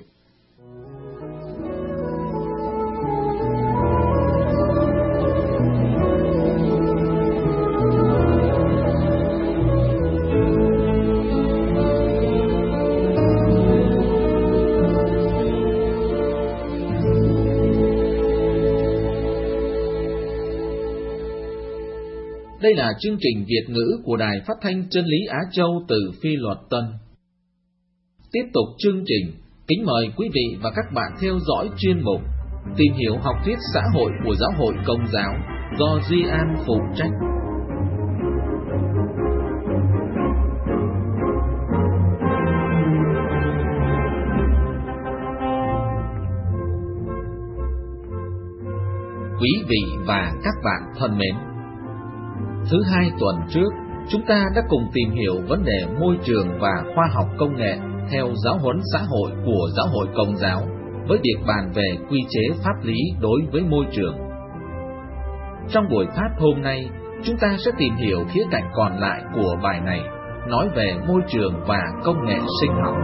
Đây là chương trình Việt ngữ của Đài Phát thanh Chân lý Á Châu từ Phi Luật Tân. Tiếp tục chương trình, kính mời quý vị và các bạn theo dõi chuyên mục Tìm hiểu học thuyết xã hội của Giáo hội Công giáo do Duy An phụ trách. Quý vị và các bạn thân mến, thứ hai tuần trước, chúng ta đã cùng tìm hiểu vấn đề môi trường và khoa học công nghệ theo giáo huấn xã hội của Giáo hội Công giáo, với việc bàn về quy chế pháp lý đối với môi trường. Trong buổi phát hôm nay, chúng ta sẽ tìm hiểu khía cạnh còn lại của bài này, nói về môi trường và công nghệ sinh học.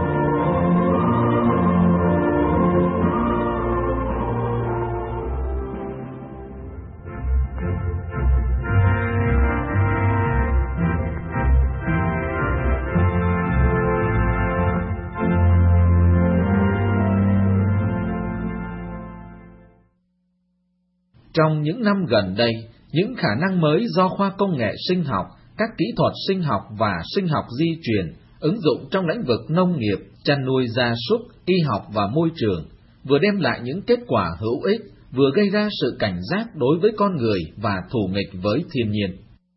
Trong những năm gần đây, những khả năng mới do khoa công nghệ sinh học, các kỹ thuật sinh học và sinh học di truyền ứng dụng trong lĩnh vực nông nghiệp, chăn nuôi gia súc, y học và môi trường vừa đem lại những kết quả hữu ích, vừa gây ra sự cảnh giác đối với con người và thù nghịch với thiên nhiên.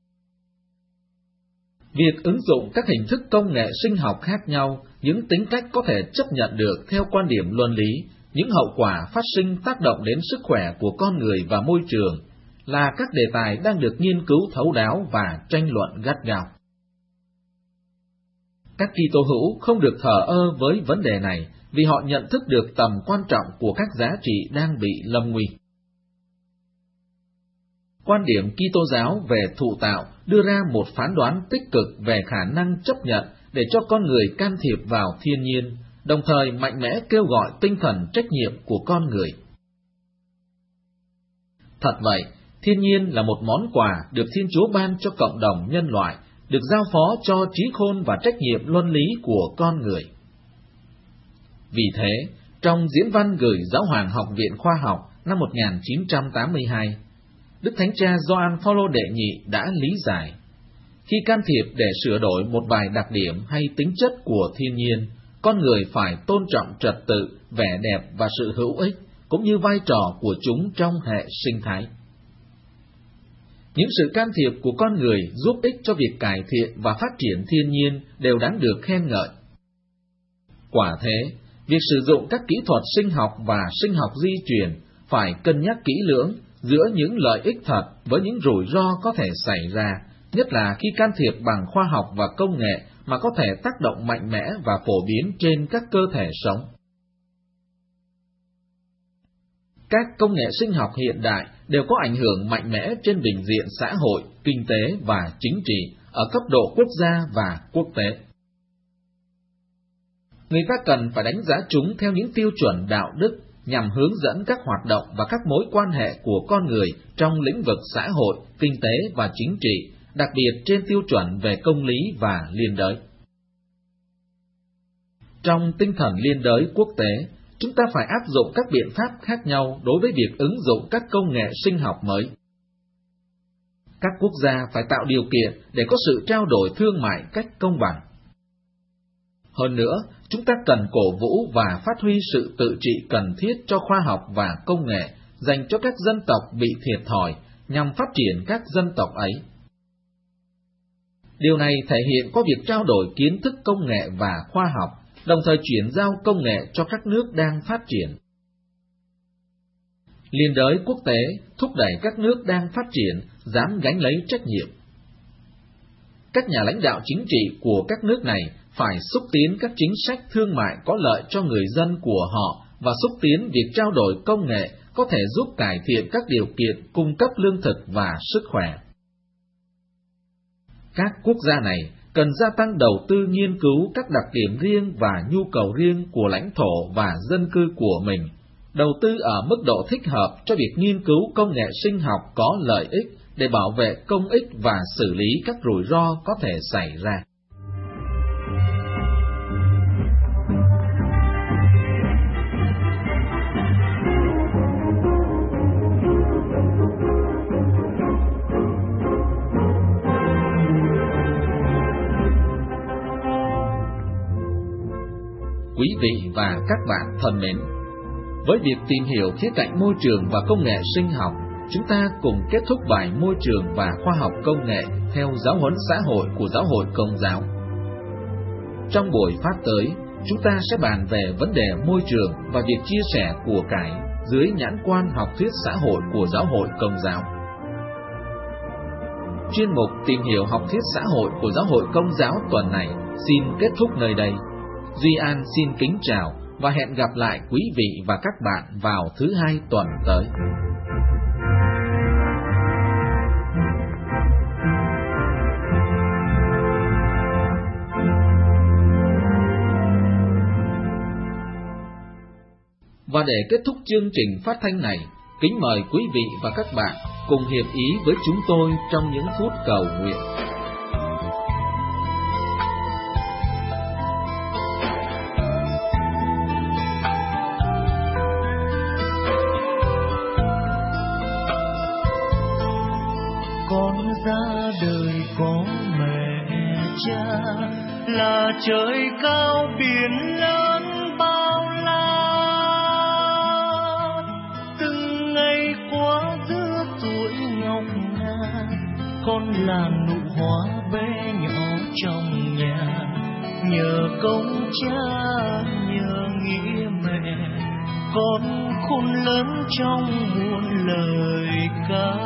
Việc ứng dụng các hình thức công nghệ sinh học khác nhau, những tính cách có thể chấp nhận được theo quan điểm luân lý, những hậu quả phát sinh tác động đến sức khỏe của con người và môi trường là các đề tài đang được nghiên cứu thấu đáo và tranh luận gắt gao. Các Kitô hữu không được thờ ơ với vấn đề này vì họ nhận thức được tầm quan trọng của các giá trị đang bị lâm nguy. Quan điểm Kitô giáo về thụ tạo đưa ra một phán đoán tích cực về khả năng chấp nhận để cho con người can thiệp vào thiên nhiên, đồng thời mạnh mẽ kêu gọi tinh thần trách nhiệm của con người. Thật vậy, thiên nhiên là một món quà được Thiên Chúa ban cho cộng đồng nhân loại, được giao phó cho trí khôn và trách nhiệm luân lý của con người. Vì thế, trong diễn văn gửi Giáo hoàng Học viện Khoa học năm 1982, Đức Thánh Cha Gioan Phaolô đệ nhị đã lý giải, khi can thiệp để sửa đổi một vài đặc điểm hay tính chất của thiên nhiên, con người phải tôn trọng trật tự, vẻ đẹp và sự hữu ích, cũng như vai trò của chúng trong hệ sinh thái. Những sự can thiệp của con người giúp ích cho việc cải thiện và phát triển thiên nhiên đều đáng được khen ngợi. Quả thế, việc sử dụng các kỹ thuật sinh học và sinh học di truyền phải cân nhắc kỹ lưỡng giữa những lợi ích thật với những rủi ro có thể xảy ra, nhất là khi can thiệp bằng khoa học và công nghệ mà có thể tác động mạnh mẽ và phổ biến trên các cơ thể sống. Các công nghệ sinh học hiện đại đều có ảnh hưởng mạnh mẽ trên bình diện xã hội, kinh tế và chính trị ở cấp độ quốc gia và quốc tế. Người ta cần phải đánh giá chúng theo những tiêu chuẩn đạo đức nhằm hướng dẫn các hoạt động và các mối quan hệ của con người trong lĩnh vực xã hội, kinh tế và chính trị, đặc biệt trên tiêu chuẩn về công lý và liên đới. Trong tinh thần liên đới quốc tế, chúng ta phải áp dụng các biện pháp khác nhau đối với việc ứng dụng các công nghệ sinh học mới. Các quốc gia phải tạo điều kiện để có sự trao đổi thương mại cách công bằng. Hơn nữa, chúng ta cần cổ vũ và phát huy sự tự trị cần thiết cho khoa học và công nghệ dành cho các dân tộc bị thiệt thòi nhằm phát triển các dân tộc ấy. Điều này thể hiện qua việc trao đổi kiến thức công nghệ và khoa học, đồng thời chuyển giao công nghệ cho các nước đang phát triển. Liên đới quốc tế thúc đẩy các nước đang phát triển dám gánh lấy trách nhiệm. Các nhà lãnh đạo chính trị của các nước này phải xúc tiến các chính sách thương mại có lợi cho người dân của họ và xúc tiến việc trao đổi công nghệ có thể giúp cải thiện các điều kiện cung cấp lương thực và sức khỏe. Các quốc gia này cần gia tăng đầu tư nghiên cứu các đặc điểm riêng và nhu cầu riêng của lãnh thổ và dân cư của mình, đầu tư ở mức độ thích hợp cho việc nghiên cứu công nghệ sinh học có lợi ích để bảo vệ công ích và xử lý các rủi ro có thể xảy ra. Quý vị và các bạn thân mến, với việc tìm hiểu khía cạnh môi trường và công nghệ sinh học, chúng ta cùng kết thúc bài Môi trường và khoa học công nghệ theo giáo huấn xã hội của Giáo hội Công giáo. Trong buổi phát tới, chúng ta sẽ bàn về vấn đề môi trường và việc chia sẻ của cải dưới nhãn quan học thuyết xã hội của Giáo hội Công giáo. Chuyên mục Tìm hiểu học thuyết xã hội của Giáo hội Công giáo tuần này xin kết thúc nơi đây. Duy An xin kính chào và hẹn gặp lại quý vị và các bạn vào thứ Hai tuần tới. Và để kết thúc chương trình phát thanh này, kính mời quý vị và các bạn cùng hiệp ý với chúng tôi trong những phút cầu nguyện. là trời cao biển lớn bao la. Từng ngày qua giữa tuổi ngọc ngà, con là nụ hoa bé nhỏ trong nhà. Nhờ công cha, nhờ nghĩa mẹ, con khôn lớn trong muôn lời ca.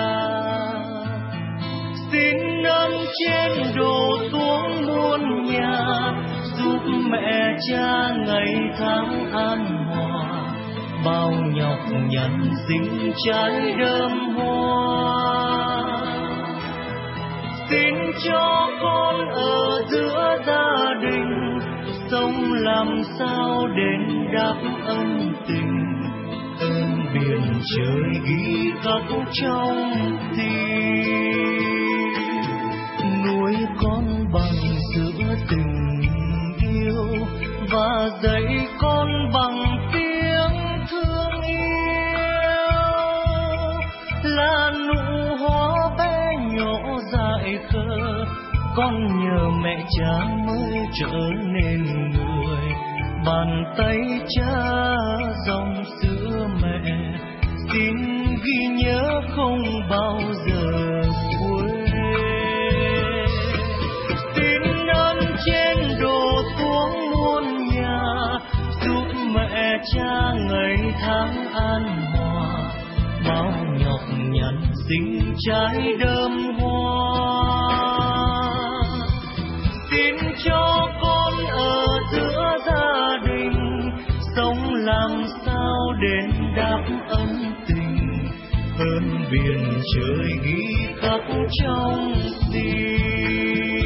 Xin ơn trên đổ xuống muôn nhà, giúp mẹ cha ngày tháng an hòa. Bao nhọc nhằn dính trái đơm hoa. Xin cho con ở giữa gia đình, sống làm sao đến đáp ân tình. Ơn biển trời ghi khắc trong tim, nuôi con bằng giữa tình yêu và dạy con bằng tiếng thương yêu. Là nụ hoa bé nhỏ dại khờ, con nhờ mẹ cha mới trở nên người. Bàn tay cha dòng sữa mẹ, xin ghi nhớ không bao giờ quên. Xin ơn trên đổ xuống muôn nhà, giúp mẹ cha ngày tháng an hòa. Bao nhọc nhằn dính trái đơm hoa. Xin cho con ở giữa gia đình, sống làm sao đến đáp ân tình. Ơn biển trời ghi khắc trong tim.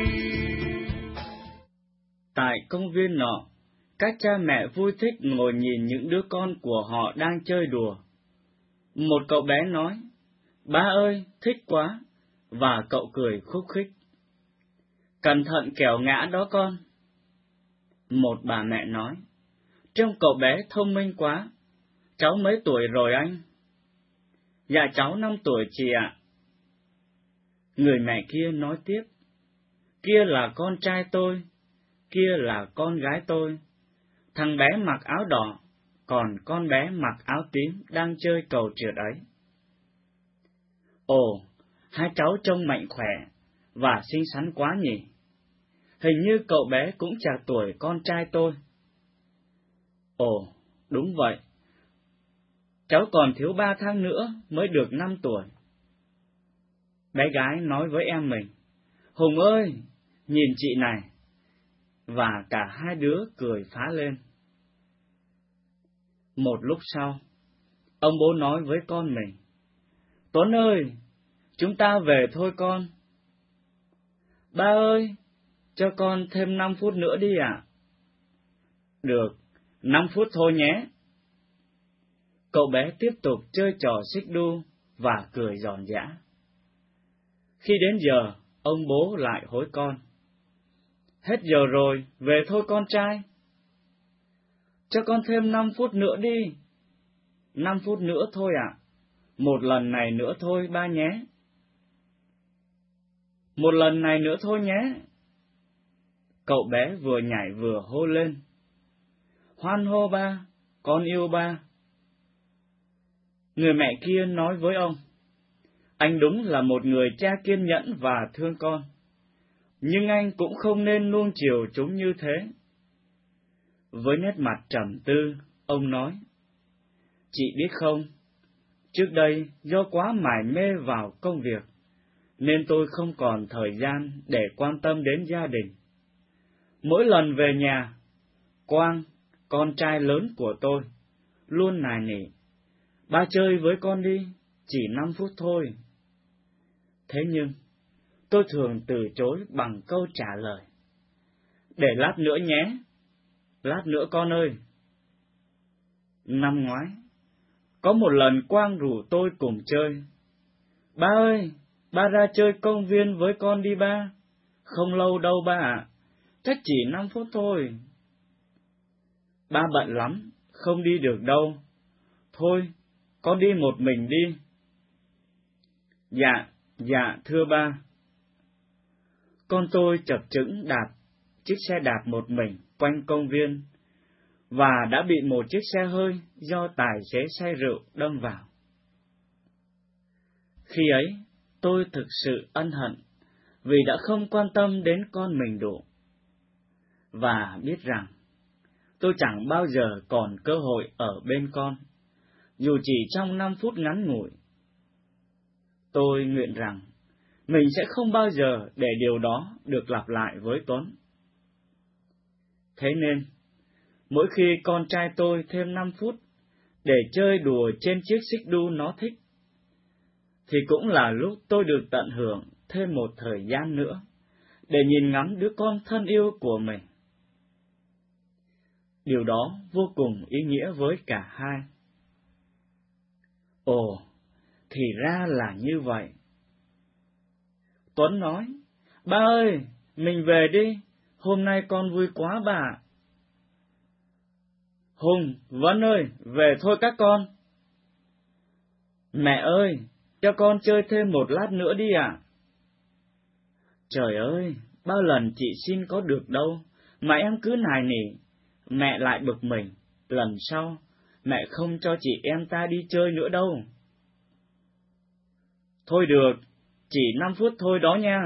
Tại công viên nọ, các cha mẹ vui thích ngồi nhìn những đứa con của họ đang chơi đùa. Một cậu bé nói, "Ba ơi, thích quá," và cậu cười khúc khích. "Cẩn thận kẻo ngã đó con." Một bà mẹ nói, "Trông cậu bé thông minh quá, cháu mấy tuổi rồi anh?" "Dạ cháu 5 tuổi chị ạ." Người mẹ kia nói tiếp, "Kia là con trai tôi, kia là con gái tôi. Thằng bé mặc áo đỏ, còn con bé mặc áo tím đang chơi cầu trượt ấy." Ồ, hai cháu trông mạnh khỏe và xinh xắn quá nhỉ. Hình như cậu bé cũng chạc tuổi con trai tôi. Ồ, đúng vậy. Cháu còn thiếu 3 tháng nữa mới được 5 tuổi. Bé gái nói với em mình, "Hùng ơi, nhìn chị này." Và cả hai đứa cười phá lên. Một lúc sau, ông bố nói với con mình, "Tuấn ơi, chúng ta về thôi con." "Ba ơi, cho con thêm 5 phút nữa đi ạ." "Được, 5 phút thôi nhé." Cậu bé tiếp tục chơi trò xích đu và cười giòn giã. Khi đến giờ, ông bố lại hối con, "Hết giờ rồi, về thôi con trai." "Cho con thêm 5 phút nữa đi." 5 phút nữa thôi ạ. Một lần này nữa thôi ba nhé. Một lần này nữa thôi nhé. Cậu bé vừa nhảy vừa hô lên, "Hoan hô ba, con yêu ba." Người mẹ kia nói với ông, "Anh đúng là một người cha kiên nhẫn và thương con, nhưng anh cũng không nên nuông chiều chúng như thế." Với nét mặt trầm tư, ông nói, "Chị biết không, trước đây do quá mải mê vào công việc, nên tôi không còn thời gian để quan tâm đến gia đình. Mỗi lần về nhà, Quang, con trai lớn của tôi, luôn nài nỉ, 'Ba chơi với con đi, chỉ 5 phút thôi.' Thế nhưng, tôi thường từ chối bằng câu trả lời, 'Để lát nữa nhé, lát nữa con ơi.' Năm ngoái, có một lần Quang rủ tôi cùng chơi. 'Ba ơi, ba ra chơi công viên với con đi ba.' 'Không lâu đâu ba ạ, chắc chỉ 5 phút thôi.' 'Ba bận lắm, không đi được đâu. Thôi, con đi một mình đi.' 'Dạ, thưa ba.' Con tôi chập chững đạp chiếc xe đạp một mình quanh công viên, và đã bị một chiếc xe hơi do tài xế say rượu đâm vào. Khi ấy, tôi thực sự ân hận vì đã không quan tâm đến con mình đủ, và biết rằng tôi chẳng bao giờ còn cơ hội ở bên con, dù chỉ trong 5 phút ngắn ngủi. Tôi nguyện rằng mình sẽ không bao giờ để điều đó được lặp lại với Tuấn. Thế nên, mỗi khi con trai tôi thêm 5 phút để chơi đùa trên chiếc xích đu nó thích, thì cũng là lúc tôi được tận hưởng thêm một thời gian nữa để nhìn ngắm đứa con thân yêu của mình. Điều đó vô cùng ý nghĩa với cả hai. Ồ, thì ra là như vậy. Tuấn nói, ba ơi, mình về đi, hôm nay con vui quá bà. Hùng, Vân ơi, về thôi các con. Mẹ ơi, cho con chơi thêm một lát nữa đi ạ. Trời ơi, bao lần chị xin có được đâu, mà em cứ nài nỉ, mẹ lại bực mình, lần sau, mẹ không cho chị em ta đi chơi nữa đâu. Thôi được, chỉ 5 phút thôi đó nha.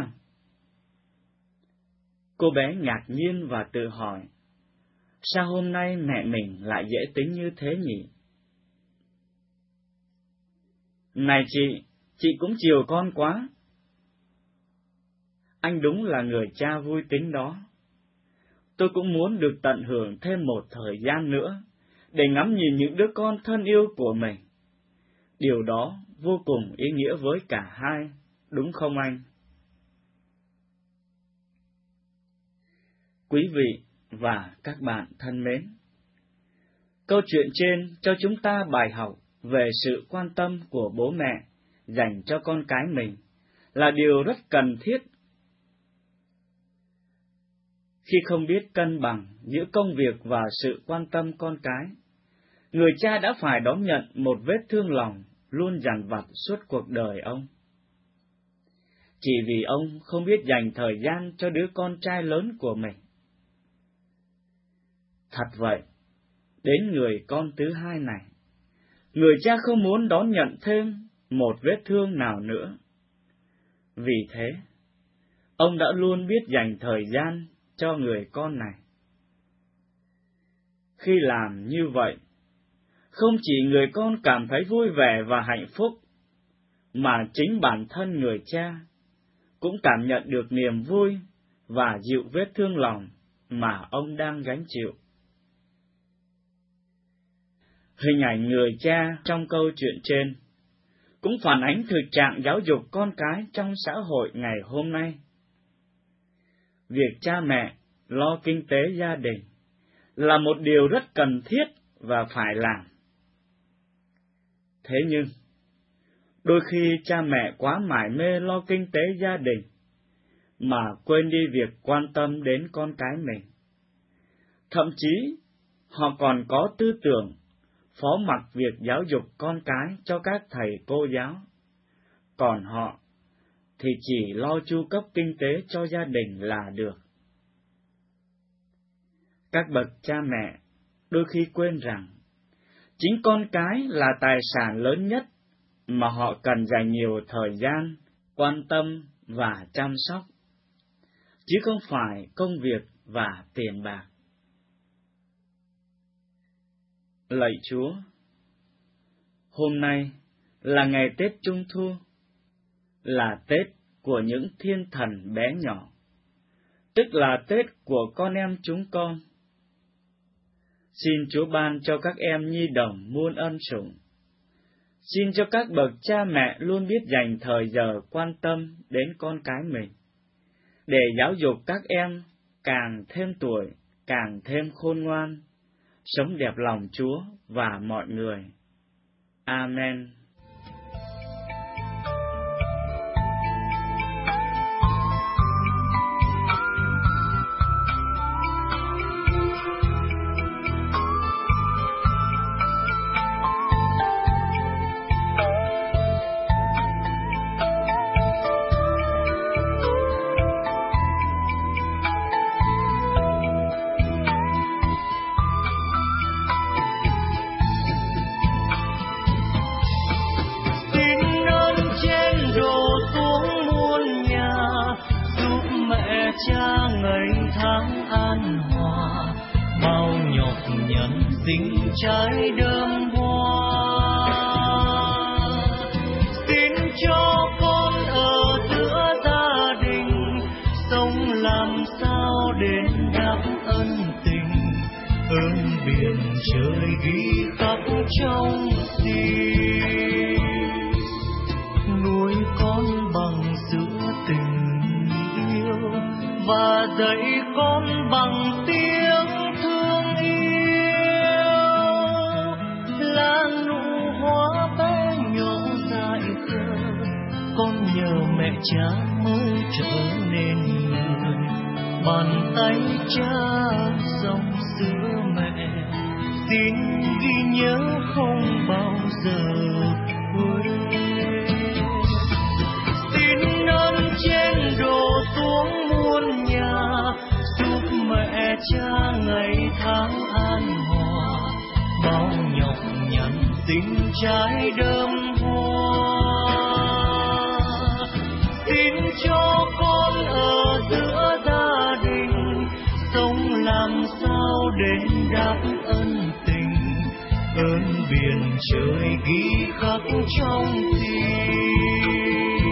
Cô bé ngạc nhiên và tự hỏi, sao hôm nay mẹ mình lại dễ tính như thế nhỉ? Này chị cũng chiều con quá. Anh đúng là người cha vui tính đó. Tôi cũng muốn được tận hưởng thêm một thời gian nữa, để ngắm nhìn những đứa con thân yêu của mình. Điều đó vô cùng ý nghĩa với cả hai, đúng không anh? Quý vị và các bạn thân mến, câu chuyện trên cho chúng ta bài học về sự quan tâm của bố mẹ dành cho con cái mình là điều rất cần thiết. Khi không biết cân bằng giữa công việc và sự quan tâm con cái, người cha đã phải đón nhận một vết thương lòng luôn dằn vặt suốt cuộc đời ông. Chỉ vì ông không biết dành thời gian cho đứa con trai lớn của mình. Thật vậy, đến người con thứ hai này, người cha không muốn đón nhận thêm một vết thương nào nữa. Vì thế, ông đã luôn biết dành thời gian cho người con này. Khi làm như vậy, không chỉ người con cảm thấy vui vẻ và hạnh phúc, mà chính bản thân người cha cũng cảm nhận được niềm vui và dịu vết thương lòng mà ông đang gánh chịu. Hình ảnh người cha trong câu chuyện trên cũng phản ánh thực trạng giáo dục con cái trong xã hội ngày hôm nay. Việc cha mẹ lo kinh tế gia đình là một điều rất cần thiết và phải làm. Thế nhưng, đôi khi cha mẹ quá mải mê lo kinh tế gia đình mà quên đi việc quan tâm đến con cái mình. Thậm chí, họ còn có tư tưởng phó mặc việc giáo dục con cái cho các thầy cô giáo, còn họ thì chỉ lo chu cấp kinh tế cho gia đình là được. Các bậc cha mẹ đôi khi quên rằng chính con cái là tài sản lớn nhất mà họ cần dành nhiều thời gian, quan tâm và chăm sóc, chứ không phải công việc và tiền bạc. Lạy Chúa, hôm nay là ngày Tết Trung Thu, là Tết của những thiên thần bé nhỏ, tức là Tết của con em chúng con. Xin Chúa ban cho các em nhi đồng muôn ân sủng. Xin cho các bậc cha mẹ luôn biết dành thời giờ quan tâm đến con cái mình, để giáo dục các em càng thêm tuổi, càng thêm khôn ngoan, sống đẹp lòng Chúa và mọi người. Amen. nhận sinh trái đơm hoa. Xin cho con ở giữa gia đình, sống làm sao đền đáp ân tình, ơn biển trời ghi khắc trong tim. Nuôi con bằng sữa tình yêu và dạy con bằng tiếng thương yêu, là nụ hoa bé nhỏ dại khờ, con nhờ mẹ cha mới trở nên người. Bàn tay cha dòng sữa mẹ, xin ghi nhớ không bao giờ quên. Xin ơn trên đổ xuống muôn nhà, giúp mẹ cha ngày tháng an hòa, bao nhọc nhằn sinh trái đơm hoa. Xin cho con ở giữa gia đình, sống làm sao đền đáp ân tình, ơn biển trời ghi khắc trong tim.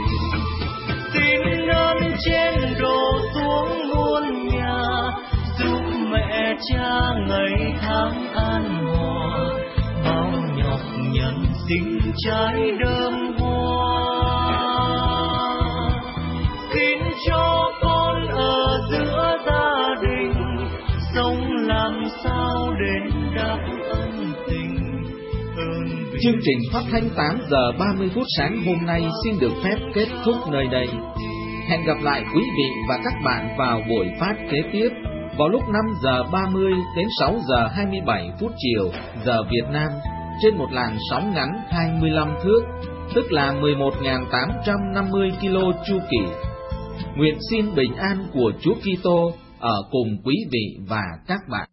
Xin ơn trên đổ xuống muôn nhà, giúp mẹ cha ngày tháng an hòa, bao nhọc nhằn sinh trái đơm hoa. Xin cho con ở giữa gia đình, sống làm sao đền đáp ân tình. Chương trình phát thanh 8 giờ 30 phút sáng hôm nay xin được phép kết thúc nơi đây. Hẹn gặp lại quý vị và các bạn vào buổi phát kế tiếp vào lúc 5 giờ 30 đến 6 giờ 27 phút chiều giờ Việt Nam trên một làn sóng ngắn 25 thước, tức là 11.850 kilo chu kỳ. Nguyện xin bình an của Chúa Kitô ở cùng quý vị và các bạn.